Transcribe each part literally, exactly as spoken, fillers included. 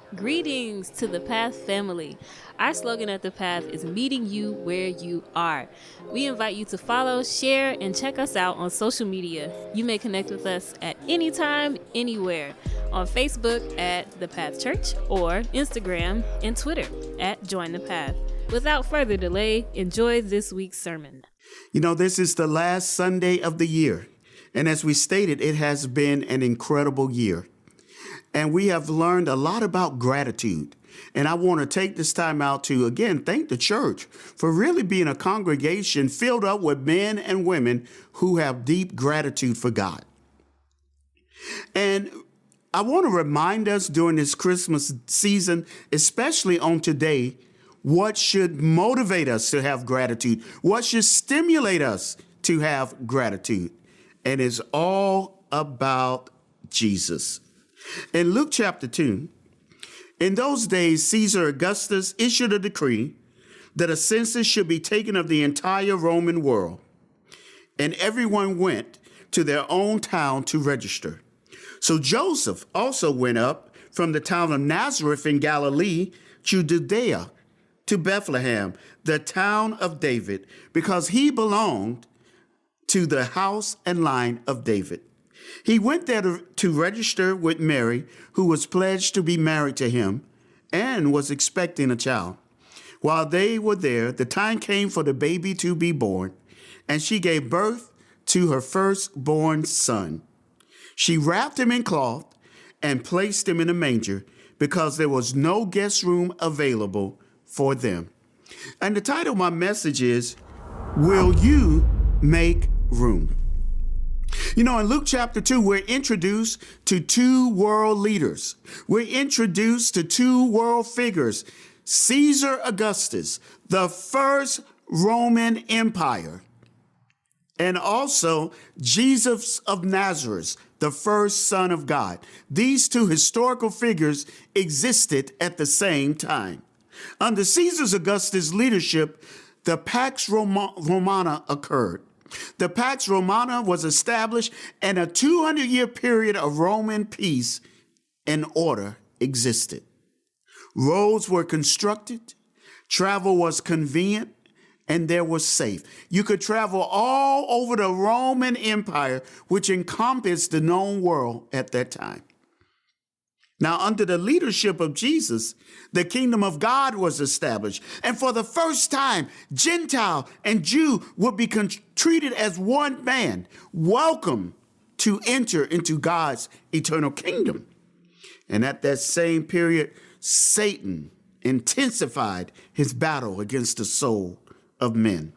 Greetings to the Path family. Our slogan at the Path is meeting you where you are. We invite you to follow, share, and check us out on social media. You may connect with us at any time, anywhere. On Facebook at The Path Church or Instagram and Twitter at Join the Path. Without further delay, enjoy this week's sermon. You know, this is the last Sunday of the year. And as we stated, it has been an incredible year. And we have learned a lot about gratitude. And I want to take this time out to, again, thank the church for really being a congregation filled up with men and women who have deep gratitude for God. And I want to remind us during this Christmas season, especially on today, what should motivate us to have gratitude? What should stimulate us to have gratitude? And it's all about Jesus. In Luke chapter two, in those days, Caesar Augustus issued a decree that a census should be taken of the entire Roman world, and everyone went to their own town to register. So Joseph also went up from the town of Nazareth in Galilee to Judea, to Bethlehem, the town of David, because he belonged to the house and line of David. He went there to, to register with Mary, who was pledged to be married to him and was expecting a child. While they were there, the time came for the baby to be born, and she gave birth to her firstborn son. She wrapped him in cloth and placed him in a manger because there was no guest room available for them. And the title of my message is, Will You Make Room? You know, in Luke chapter two, we're introduced to two world leaders. We're introduced to two world figures. Caesar Augustus, the first Roman Empire, and also Jesus of Nazareth, the first Son of God. These two historical figures existed at the same time. Under Caesar Augustus' leadership, the Pax Romana occurred. The Pax Romana was established, and a two hundred year period of Roman peace and order existed. Roads were constructed, travel was convenient, and there was safe. You could travel all over the Roman Empire, which encompassed the known world at that time. Now, under the leadership of Jesus, the kingdom of God was established. And for the first time, Gentile and Jew would be con- treated as one man, welcome to enter into God's eternal kingdom. And at that same period, Satan intensified his battle against the soul of men.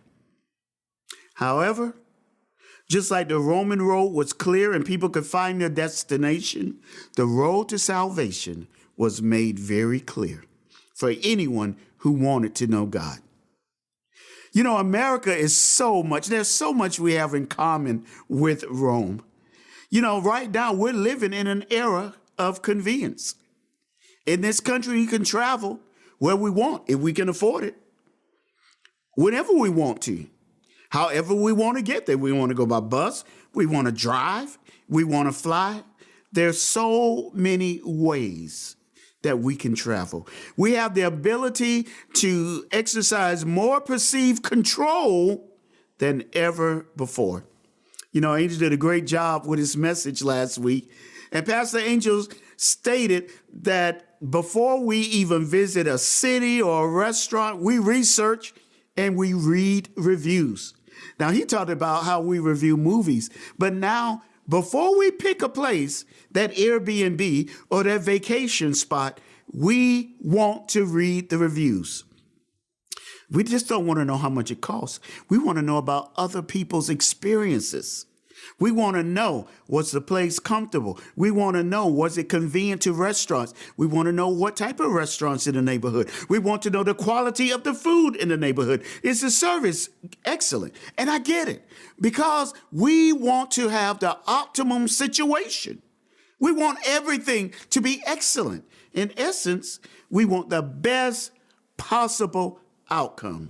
However, just like the Roman road was clear and people could find their destination, the road to salvation was made very clear for anyone who wanted to know God. You know, America is so much, there's so much we have in common with Rome. You know, right now we're living in an era of convenience. In this country, you can travel where we want, if we can afford it, whenever we want to. However we want to get there. We want to go by bus. We want to drive. We want to fly. There's so many ways that we can travel. We have the ability to exercise more perceived control than ever before. You know, Angel did a great job with his message last week. And Pastor Angel stated that before we even visit a city or a restaurant, we research and we read reviews. Now, he talked about how we review movies, but now before we pick a place, that Airbnb or that vacation spot, we want to read the reviews. We just don't want to know how much it costs. We want to know about other people's experiences. We want to know, was the place comfortable? We want to know, was it convenient to restaurants? We want to know what type of restaurants in the neighborhood. We want to know the quality of the food in the neighborhood. Is the service excellent? And I get it, because we want to have the optimum situation. We want everything to be excellent. In essence, we want the best possible outcome.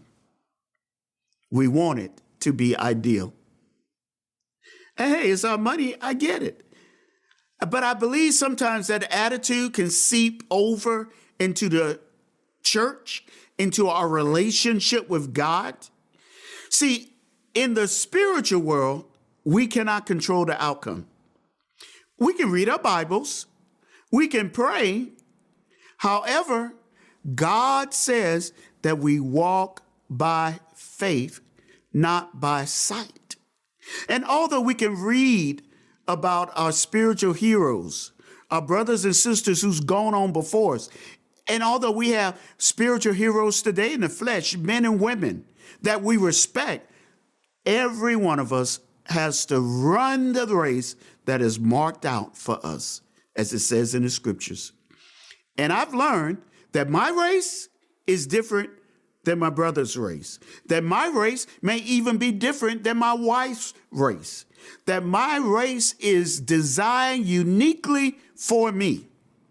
We want it to be ideal. And hey, it's our money. I get it. But I believe sometimes that attitude can seep over into the church, into our relationship with God. See, in the spiritual world, we cannot control the outcome. We can read our Bibles. We can pray. However, God says that we walk by faith, not by sight. And although we can read about our spiritual heroes, our brothers and sisters who's gone on before us, and although we have spiritual heroes today in the flesh, men and women that we respect, every one of us has to run the race that is marked out for us, as it says in the scriptures. And I've learned that my race is different than my brother's race, that my race may even be different than my wife's race, that my race is designed uniquely for me.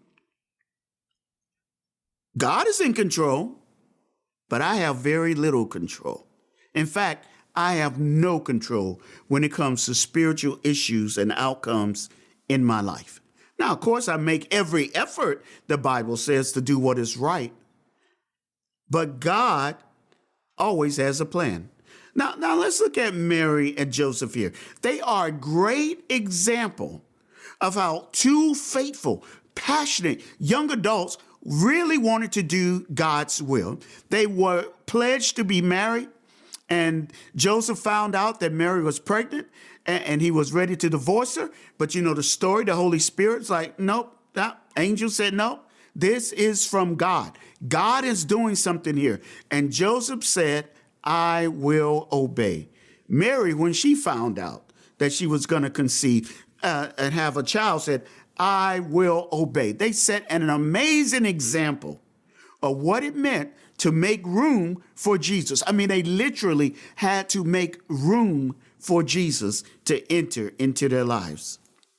God is in control, but I have very little control. In fact, I have no control when it comes to spiritual issues and outcomes in my life. Now, of course, I make every effort, the Bible says, to do what is right. But God always has a plan. Now, now let's look at Mary and Joseph here. They are a great example of how two faithful, passionate young adults really wanted to do God's will. They were pledged to be married, and Joseph found out that Mary was pregnant, and, and he was ready to divorce her. But you know the story, the Holy Spirit's like, nope, that angel said, nope, this is from God. God is doing something here. And Joseph said, I will obey. Mary, when she found out that she was going to conceive uh, and have a child, said, I will obey. They set an amazing example of what it meant to make room for Jesus. I mean, they literally had to make room for Jesus to enter into their lives.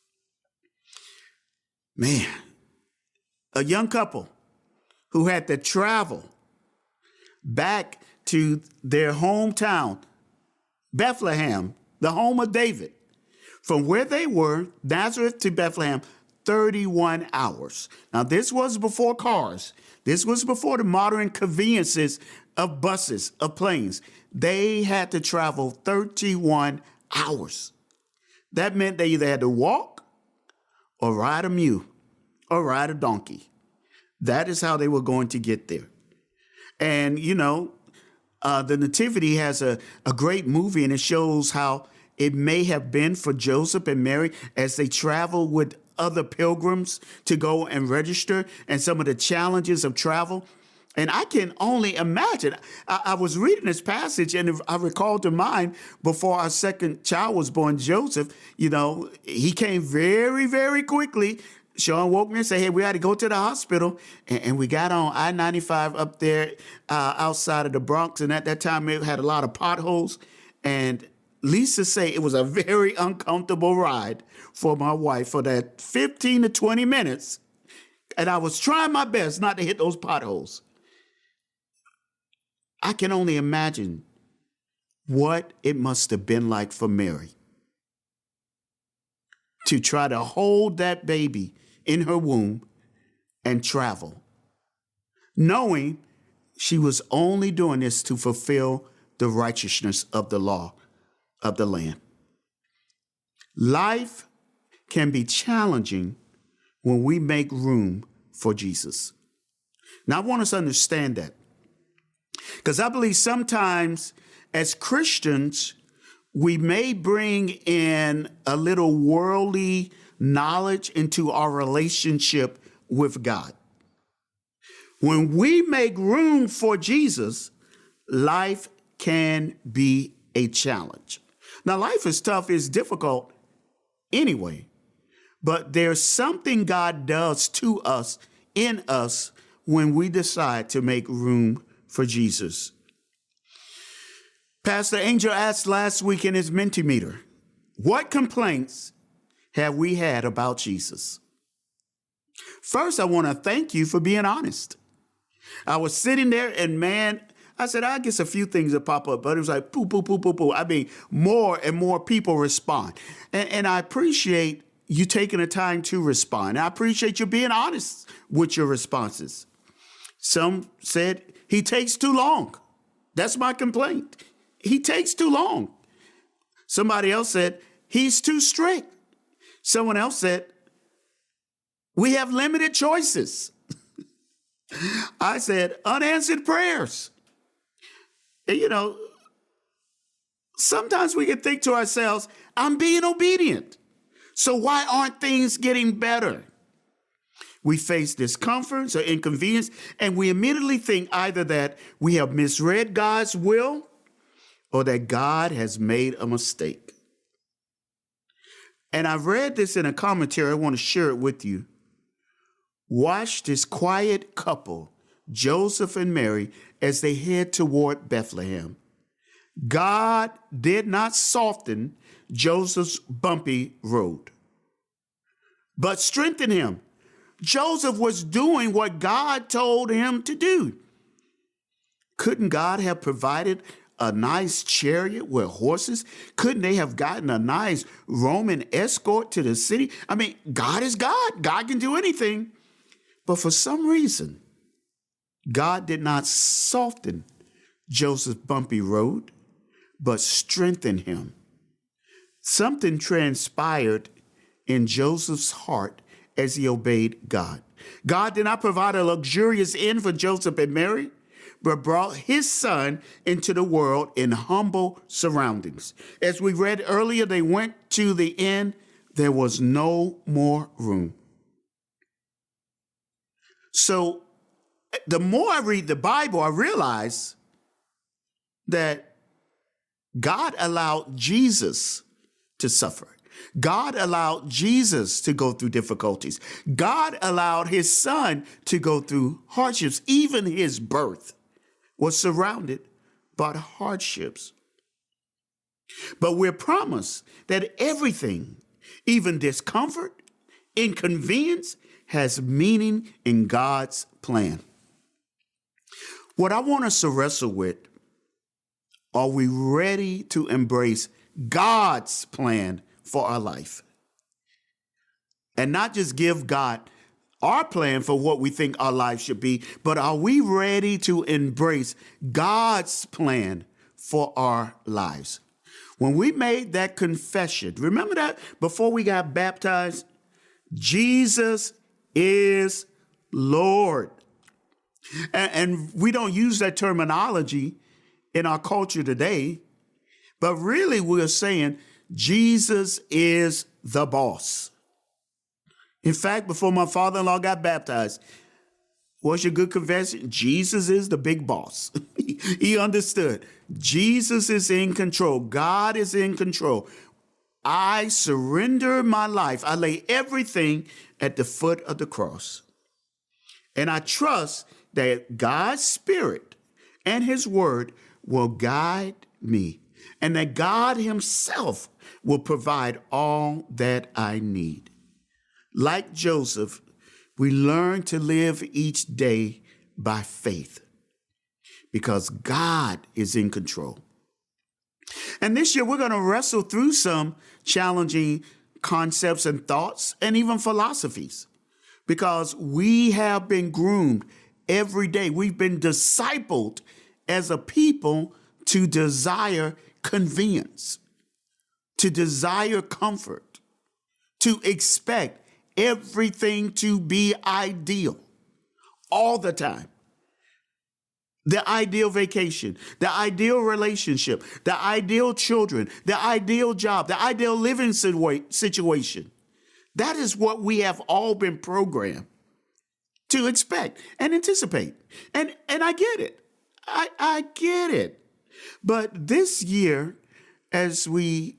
Man, a young couple who had to travel back to their hometown, Bethlehem, the home of David. From where they were, Nazareth to Bethlehem, thirty-one hours. Now, this was before cars. This was before the modern conveniences of buses, of planes. They had to travel thirty-one hours. That meant they either had to walk or ride a mule or ride a donkey. That is how they were going to get there. And, you know, uh, the Nativity has a, a great movie, and it shows how it may have been for Joseph and Mary as they traveled with other pilgrims to go and register, and some of the challenges of travel. And I can only imagine. I, I was reading this passage, and I recalled to mind before our second child was born, Joseph, you know, he came very, very quickly. Sean woke me and said, hey, we had to go to the hospital. And, and we got on I ninety-five up there uh, outside of the Bronx. And at that time, it had a lot of potholes. And Lisa said it was a very uncomfortable ride for my wife for that fifteen to twenty minutes. And I was trying my best not to hit those potholes. I can only imagine what it must have been like for Mary to try to hold that baby in her womb and travel, knowing she was only doing this to fulfill the righteousness of the law of the land. Life can be challenging when we make room for Jesus. Now, I want us to understand that, because I believe sometimes as Christians, we may bring in a little worldly knowledge into our relationship with God. When we make room for Jesus, life can be a challenge. Now, life is tough, it's difficult anyway, but there's something God does to us, in us, when we decide to make room for Jesus. Pastor Angel asked last week in his Mentimeter, what complaints have we had about Jesus? First, I want to thank you for being honest. I was sitting there and man, I said, I guess a few things that pop up, but it was like, poo, poo, poo, poo, poo. I mean, more and more people respond. And, and I appreciate you taking the time to respond. I appreciate you being honest with your responses. Some said he takes too long. That's my complaint. He takes too long. Somebody else said he's too strict. Someone else said we have limited choices. I said unanswered prayers. And, you know, sometimes we can think to ourselves, I'm being obedient. So why aren't things getting better? We face discomforts or inconvenience, and we immediately think either that we have misread God's will or that God has made a mistake. And I've read this in a commentary. I want to share it with you. Watch this quiet couple, Joseph and Mary, as they head toward Bethlehem. God did not soften Joseph's bumpy road, but strengthened him. Joseph was doing what God told him to do. Couldn't God have provided a nice chariot with horses? Couldn't they have gotten a nice Roman escort to the city? I mean, God is God. God can do anything. But for some reason, God did not soften Joseph's bumpy road, but strengthened him. Something transpired in Joseph's heart as he obeyed God. God did not provide a luxurious inn for Joseph and Mary, but brought his son into the world in humble surroundings. As we read earlier, they went to the inn. There was no more room. So the more I read the Bible, I realize that God allowed Jesus to suffer. God allowed Jesus to go through difficulties. God allowed his son to go through hardships. Even his birth was surrounded by hardships. But we're promised that everything, even discomfort, inconvenience, has meaning in God's plan. What I want us to wrestle with, are we ready to embrace God's plan for our life? And not just give God our plan for what we think our life should be, but are we ready to embrace God's plan for our lives? When we made that confession, remember that before we got baptized? Jesus is Lord. And, and we don't use that terminology in our culture today, but really we're saying Jesus is the boss. In fact, before my father-in-law got baptized, what's your good confession? Jesus is the big boss. He understood. Jesus is in control. God is in control. I surrender my life. I lay everything at the foot of the cross. And I trust that God's Spirit and his word will guide me, and that God himself will provide all that I need. Like Joseph, we learn to live each day by faith because God is in control. And this year, we're going to wrestle through some challenging concepts and thoughts and even philosophies because we have been groomed every day. We've been discipled as a people to desire convenience, to desire comfort, to expect everything to be ideal all the time. The ideal vacation, the ideal relationship, the ideal children, the ideal job, the ideal living situation. That is what we have all been programmed to expect and anticipate. And, and I get it. I, I get it. But this year, as we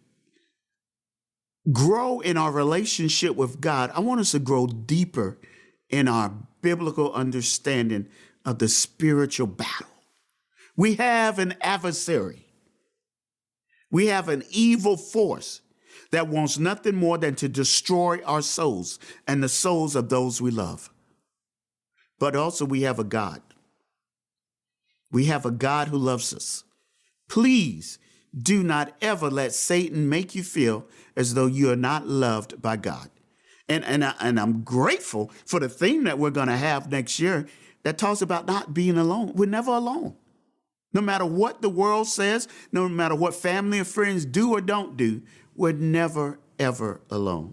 grow in our relationship with God, I want us to grow deeper in our biblical understanding of the spiritual battle. We have an adversary. We have an evil force that wants nothing more than to destroy our souls and the souls of those we love. But also we have a God. We have a God who loves us. Please do not ever let Satan make you feel as though you are not loved by God. And, and, I, and I'm grateful for the theme that we're going to have next year that talks about not being alone. We're never alone. No matter what the world says, no matter what family and friends do or don't do, we're never, ever alone.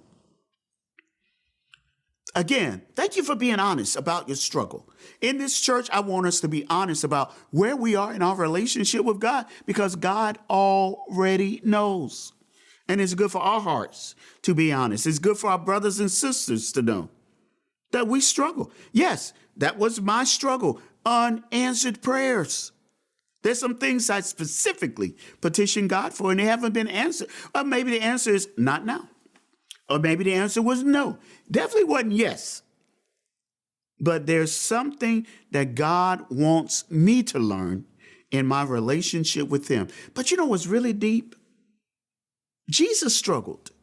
Again, thank you for being honest about your struggle. In this church, I want us to be honest about where we are in our relationship with God, because God already knows. And it's good for our hearts to be honest. It's good for our brothers and sisters to know that we struggle. Yes, that was my struggle. Unanswered prayers. There's some things I specifically petitioned God for and they haven't been answered. Or maybe the answer is not now. Or maybe the answer was no. Definitely wasn't yes. But there's something that God wants me to learn in my relationship with him. But you know what's really deep? Jesus struggled.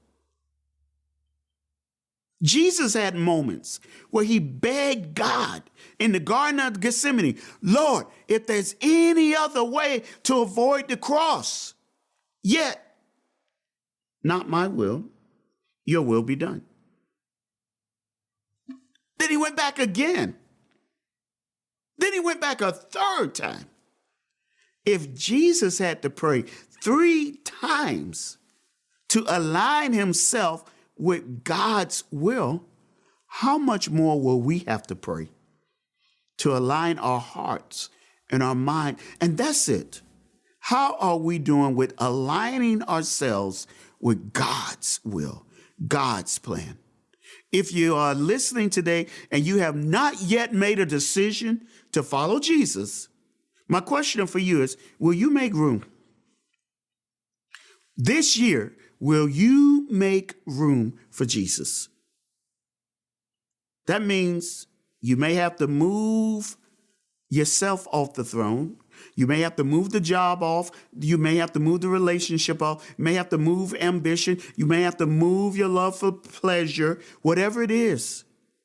Jesus had moments where he begged God in the Garden of Gethsemane, Lord, if there's any other way to avoid the cross, yet not my will, your will be done. Then he went back again. Then he went back a third time. If Jesus had to pray three times to align himself with God's will, how much more will we have to pray to align our hearts and our mind? And that's it. How are we doing with aligning ourselves with God's will, God's plan? If you are listening today and you have not yet made a decision to follow Jesus, my question for you is, will you make room? This year, will you make room for Jesus? That means you may have to move yourself off the throne. You may have to move the job off. You may have to move the relationship off. You may have to move ambition. You may have to move your love for pleasure, whatever it is.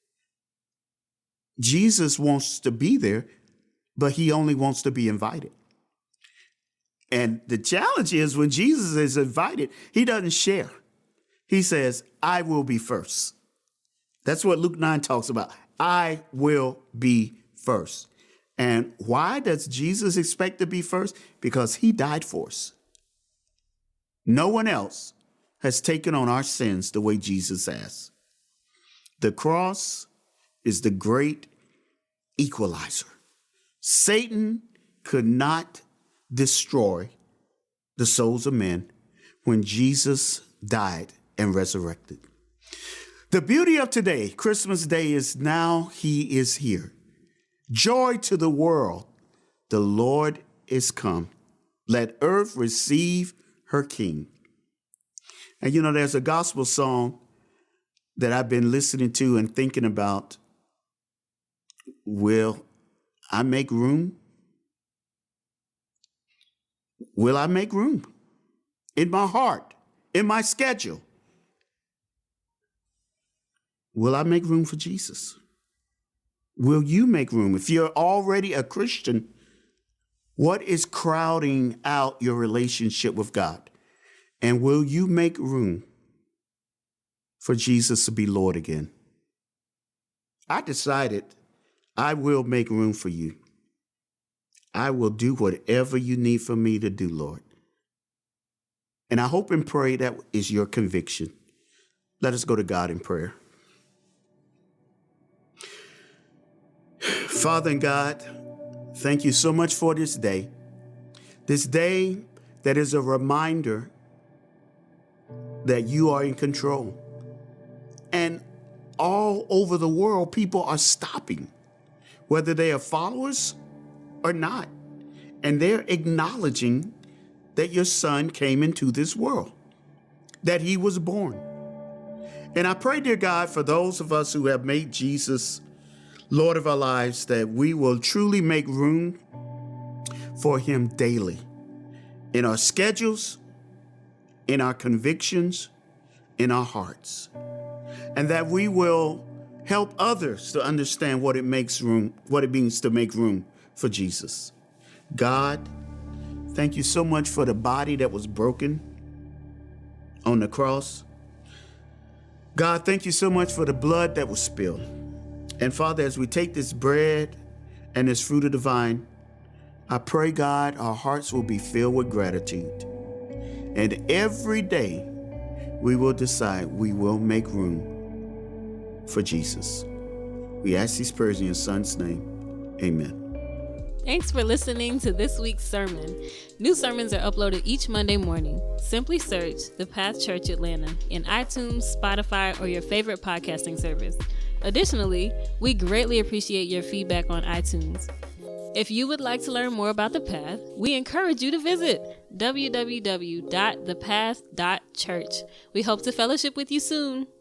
Jesus wants to be there, but he only wants to be invited. And the challenge is when Jesus is invited, he doesn't share. He says, I will be first. That's what Luke nine talks about. I will be first. And why does Jesus expect to be first? Because he died for us. No one else has taken on our sins the way Jesus has. The cross is the great equalizer. Satan could not destroy the souls of men when Jesus died and resurrected. The beauty of today, Christmas Day, is now he is here. Joy to the world. The Lord is come. Let earth receive her King. And you know, there's a gospel song that I've been listening to and thinking about. Will I make room? Will I make room in my heart, in my schedule? Will I make room for Jesus? Will you make room? If you're already a Christian, what is crowding out your relationship with God? And will you make room for Jesus to be Lord again? I decided I will make room for you. I will do whatever you need for me to do, Lord. And I hope and pray that is your conviction. Let us go to God in prayer. Father and God, thank you so much for this day. This day that is a reminder that you are in control. And all over the world, people are stopping, whether they are followers or not. And they're acknowledging that your son came into this world, that he was born. And I pray, dear God, for those of us who have made Jesus Lord of our lives, that we will truly make room for him daily in our schedules, in our convictions, in our hearts, and that we will help others to understand what it makes room, what it means to make room for Jesus. God, thank you so much for the body that was broken on the cross. God, thank you so much for the blood that was spilled. And Father, as we take this bread and this fruit of the vine, I pray, God, our hearts will be filled with gratitude. And every day we will decide we will make room for Jesus. We ask these prayers in your Son's name. Amen. Thanks for listening to this week's sermon. New sermons are uploaded each Monday morning. Simply search The Path Church Atlanta in iTunes, Spotify, or your favorite podcasting service. Additionally, we greatly appreciate your feedback on iTunes. If you would like to learn more about The Path, we encourage you to visit w w w dot the path dot church. We hope to fellowship with you soon.